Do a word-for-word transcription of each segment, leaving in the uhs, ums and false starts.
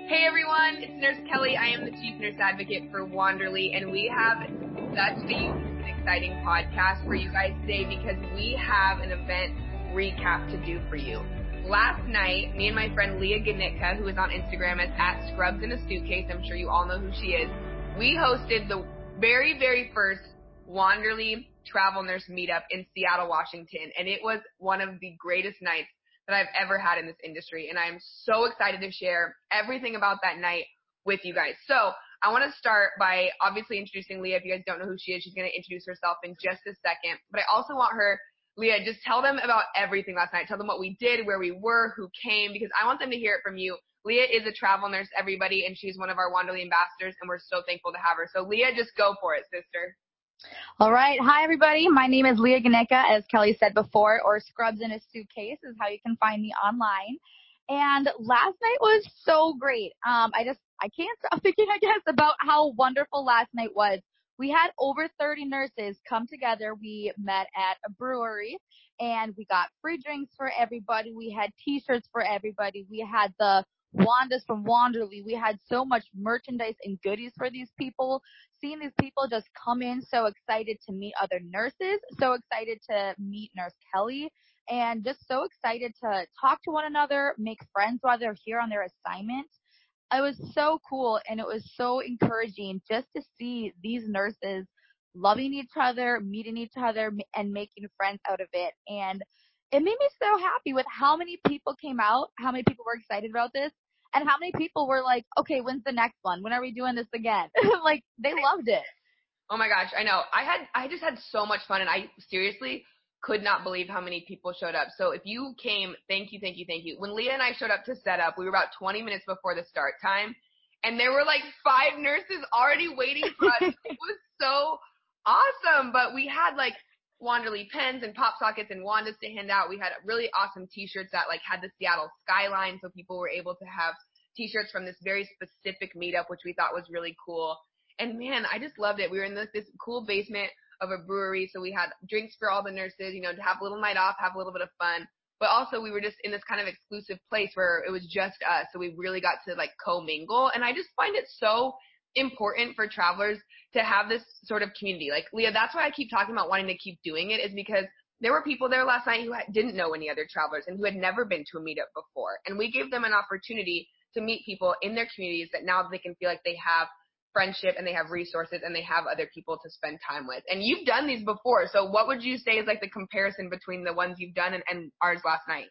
Hey everyone, it's Nurse Kelly. I am the Chief Nurse Advocate for Wanderly, and we have such a an exciting podcast for you guys today because we have an event recap to do for you. Last night, me and my friend Leah Gnitka, who is on Instagram as at Scrubs in a Suitcase, I'm sure you all know who she is, we hosted the very, very first Wanderly Travel Nurse Meetup in Seattle, Washington, and it was one of the greatest nights that I've ever had in this industry, and I'm so excited to share everything about that night with you guys. So I want to start by obviously introducing Leah. If you guys don't know who she is, she's going to introduce herself in just a second, but I also want her, Leah, just tell them about everything last night. Tell them what we did, where we were, who came, because I want them to hear it from you. Leah is a travel nurse, everybody, and she's one of our Wanderly ambassadors, and we're so thankful to have her. So Leah, just go for it, sister. All right. Hi, everybody. My name is Leah Gnitka, as Kelly said before, or Scrubs in a Suitcase is how you can find me online. And last night was so great. Um, I just, I can't stop thinking, I guess, about how wonderful last night was. We had over thirty nurses come together. We met at a brewery and we got free drinks for everybody. We had t-shirts for everybody. We had the Wandas from Wanderly. We had so much merchandise and goodies for these people. Seeing these people just come in so excited to meet other nurses, so excited to meet Nurse Kelly, and just so excited to talk to one another, make friends while they're here on their assignment. It was so cool, and it was so encouraging just to see these nurses loving each other, meeting each other, and making friends out of it. And it made me so happy with how many people came out, how many people were excited about this, and how many people were like, okay, when's the next one? When are we doing this again? Like, they loved it. Oh my gosh, I know. I had, I just had so much fun, and I seriously could not believe how many people showed up. So if you came, thank you, thank you, thank you. When Leah and I showed up to set up, we were about twenty minutes before the start time, and there were like five nurses already waiting for us. It was so awesome. But we had like Wanderly pens and pop sockets and Wandas to hand out. We had really awesome t-shirts that like had the Seattle skyline, so people were able to have t-shirts from this very specific meetup, which we thought was really cool. And man, I just loved it. We were in this, this cool basement of a brewery, so we had drinks for all the nurses, you know, to have a little night off, have a little bit of fun. But also we were just in this kind of exclusive place where it was just us, so we really got to like co-mingle. And I just find it so important for travelers to have this sort of community. Like, Leah, that's why I keep talking about wanting to keep doing it, is because there were people there last night who didn't know any other travelers and who had never been to a meetup before. And we gave them an opportunity to meet people in their communities that now they can feel like they have friendship and they have resources and they have other people to spend time with. And you've done these before, so what would you say is like the comparison between the ones you've done and, and ours last night?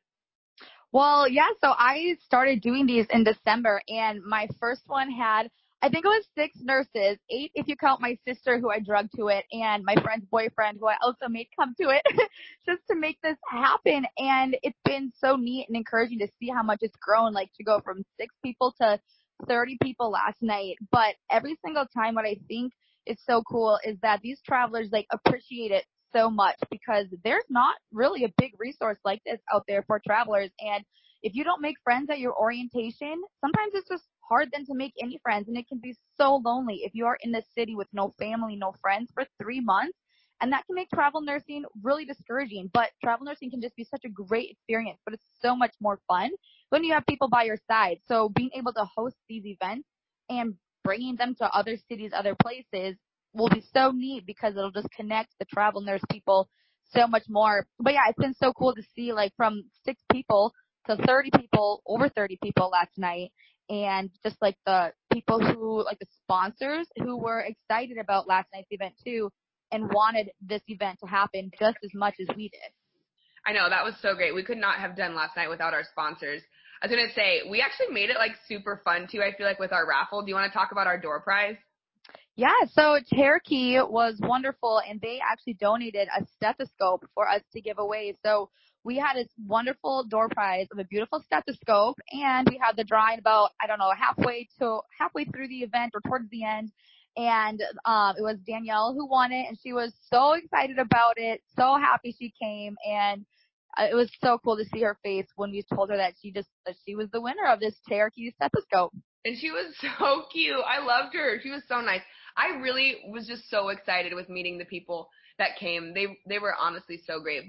Well, yeah, so I started doing these in December, and my first one had, I think it was six nurses, eight if you count my sister who I drugged to it, and my friend's boyfriend who I also made come to it just to make this happen. And it's been so neat and encouraging to see how much it's grown, like to go from six people to thirty people last night. But every single time, what I think is so cool is that these travelers like appreciate it so much because there's not really a big resource like this out there for travelers. And if you don't make friends at your orientation, sometimes it's just hard then to make any friends, and it can be so lonely if you are in the city with no family, no friends for three months. And that can make travel nursing really discouraging. But travel nursing can just be such a great experience, but it's so much more fun when you have people by your side. So being able to host these events and bringing them to other cities, other places will be so neat because it'll just connect the travel nurse people so much more. But yeah, it's been so cool to see like from six people to thirty people, over thirty people last night. And just like the people who, like the sponsors who were excited about last night's event too and wanted this event to happen just as much as we did. I know, that was so great. We could not have done last night without our sponsors. I was going to say, we actually made it like super fun too, I feel like, with our raffle. Do you want to talk about our door prize? Yeah, so Cherokee was wonderful, and they actually donated a stethoscope for us to give away. So we had this wonderful door prize of a beautiful stethoscope, and we had the drawing about, I don't know, halfway to halfway through the event or towards the end. And um, it was Danielle who won it, and she was so excited about it, so happy she came, and uh, it was so cool to see her face when we told her that she just that she was the winner of this Cherokee stethoscope. And she was so cute. I loved her. She was so nice. I really was just so excited with meeting the people that came. They they were honestly so great. But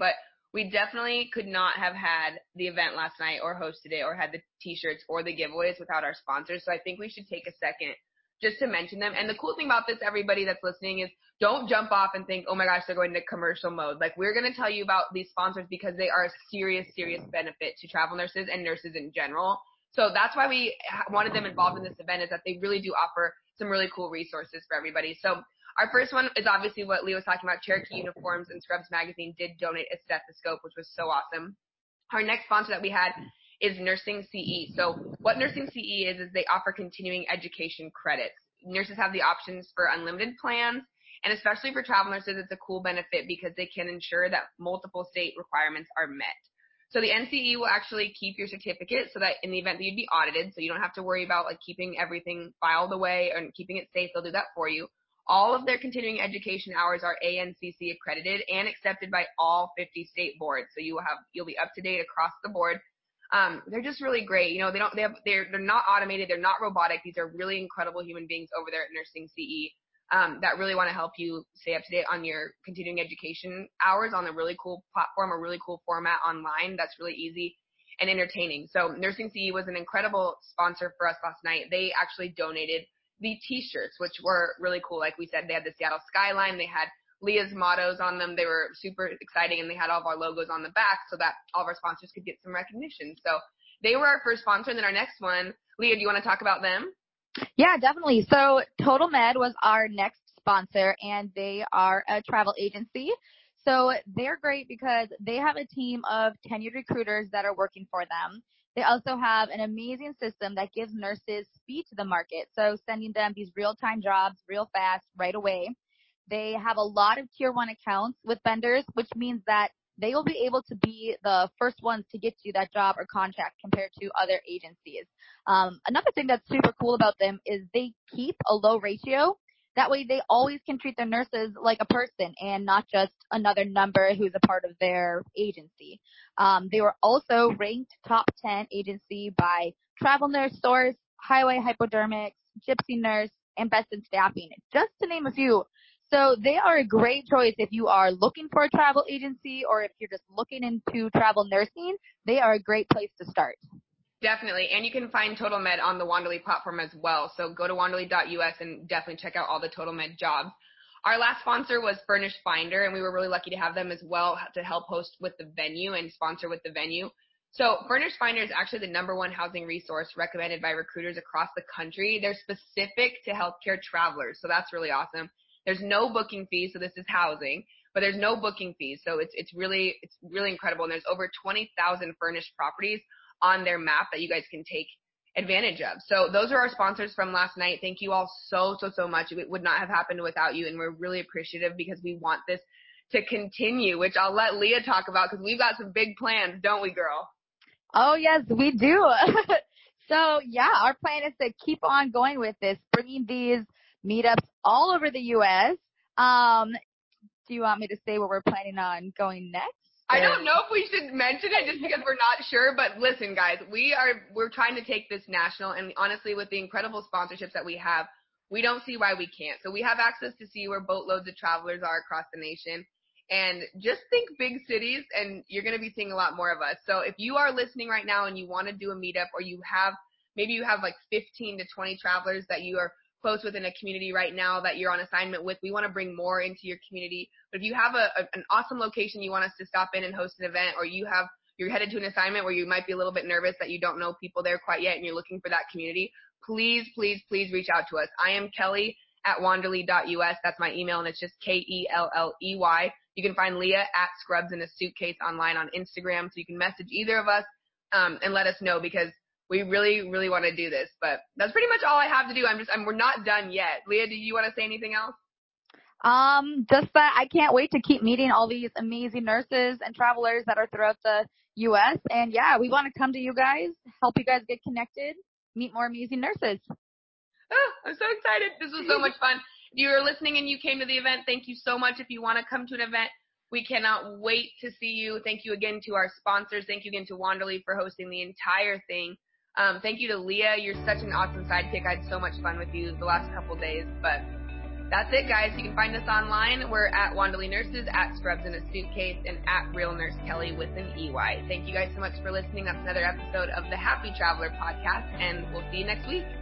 We definitely could not have had the event last night or hosted it or had the t-shirts or the giveaways without our sponsors. So I think we should take a second just to mention them. And the cool thing about this, everybody that's listening, is don't jump off and think, oh my gosh, they're going into commercial mode. Like, we're going to tell you about these sponsors because they are a serious, serious benefit to travel nurses and nurses in general. So that's why we wanted them involved in this event, is that they really do offer some really cool resources for everybody. So our first one is obviously what Leah was talking about. Cherokee Uniforms and Scrubs Magazine did donate a stethoscope, which was so awesome. Our next sponsor that we had is Nursing C E. So what Nursing C E is, is they offer continuing education credits. Nurses have the options for unlimited plans, and especially for travel nurses, it's a cool benefit because they can ensure that multiple state requirements are met. So the N C E will actually keep your certificate so that in the event that you'd be audited, so you don't have to worry about like keeping everything filed away and keeping it safe, they'll do that for you. All of their continuing education hours are A N C C accredited and accepted by all fifty state boards. So you will have, you'll be up to date across the board. Um, they're just really great. You know, they don't, they have, they're, they're not automated. They're not robotic. These are really incredible human beings over there at Nursing C E, um, that really want to help you stay up to date on your continuing education hours on a really cool platform, a really cool format online that's really easy and entertaining. So Nursing C E was an incredible sponsor for us last night. They actually donated the t-shirts, which were really cool. Like we said, they had the Seattle skyline, they had Leah's mottos on them. They were super exciting, and they had all of our logos on the back so that all of our sponsors could get some recognition. So they were our first sponsor. And then our next one, Leah, do you want to talk about them? Yeah, definitely. So Total Med was our next sponsor, and they are a travel agency. So they're great because they have a team of tenured recruiters that are working for them. They also have an amazing system that gives nurses speed to the market, so sending them these real-time jobs real fast, right away. They have a lot of tier one accounts with vendors, which means that they will be able to be the first ones to get you that job or contract compared to other agencies. Um, another thing that's super cool about them is they keep a low ratio. That way they always can treat their nurses like a person and not just another number who's a part of their agency. Um, they were also ranked top ten agency by Travel Nurse Source, Highway Hypodermics, Gypsy Nurse, and Best in Staffing, just to name a few. So they are a great choice if you are looking for a travel agency or if you're just looking into travel nursing. They are a great place to start. Definitely. And you can find Total Med on the Wanderly platform as well. So go to wanderly dot U S and definitely check out all the Total Med jobs. Our last sponsor was Furnish Finder, and we were really lucky to have them as well to help host with the venue and sponsor with the venue. So Furnish Finder is actually the number one housing resource recommended by recruiters across the country. They're specific to healthcare travelers, so that's really awesome. There's no booking fees, so this is housing, but there's no booking fees. So it's it's really it's really incredible. And there's over twenty thousand furnished properties on their map that you guys can take advantage of. So those are our sponsors from last night. Thank you all so, so, so much. It would not have happened without you, and we're really appreciative because we want this to continue, which I'll let Leah talk about because we've got some big plans, don't we, girl? Oh, yes, we do. So, yeah, our plan is to keep on going with this, bringing these meetups all over the U S. Um, do you want me to say where we're planning on going next? I don't know if we should mention it just because we're not sure, but listen, guys, we are, we're trying to take this national, and honestly, with the incredible sponsorships that we have, we don't see why we can't. So we have access to see where boatloads of travelers are across the nation, and just think big cities, and you're going to be seeing a lot more of us. So if you are listening right now and you want to do a meetup, or you have, maybe you have like fifteen to twenty travelers that you are close within a community right now that you're on assignment with, we want to bring more into your community. But if you have a, a an awesome location you want us to stop in and host an event, or you have you're headed to an assignment where you might be a little bit nervous that you don't know people there quite yet and you're looking for that community, please, please, please reach out to us. I am Kelly at wanderly dot U S. That's my email, and it's just K E L L E Y. You can find Leah at Scrubs in a Suitcase online on Instagram, so you can message either of us um, and let us know, because we really, really want to do this. But that's pretty much all I have to do. I'm just, I'm, we're not done yet. Leah, do you want to say anything else? Um, just that I can't wait to keep meeting all these amazing nurses and travelers that are throughout the U S. And yeah, we want to come to you guys, help you guys get connected, meet more amazing nurses. Oh, I'm so excited. This was so much fun. If you are listening and you came to the event, thank you so much. If you want to come to an event, we cannot wait to see you. Thank you again to our sponsors. Thank you again to Wanderly for hosting the entire thing. Um, thank you to Leah. You're such an awesome sidekick. I had so much fun with you the last couple days. But That's it, guys. You can find us online. We're at Wandalee Nurses, at Scrubs in a Suitcase, and at Real Nurse Kelly with an E Y. Thank you guys so much for listening. That's another episode of the Happy Traveler podcast, and we'll see you next week.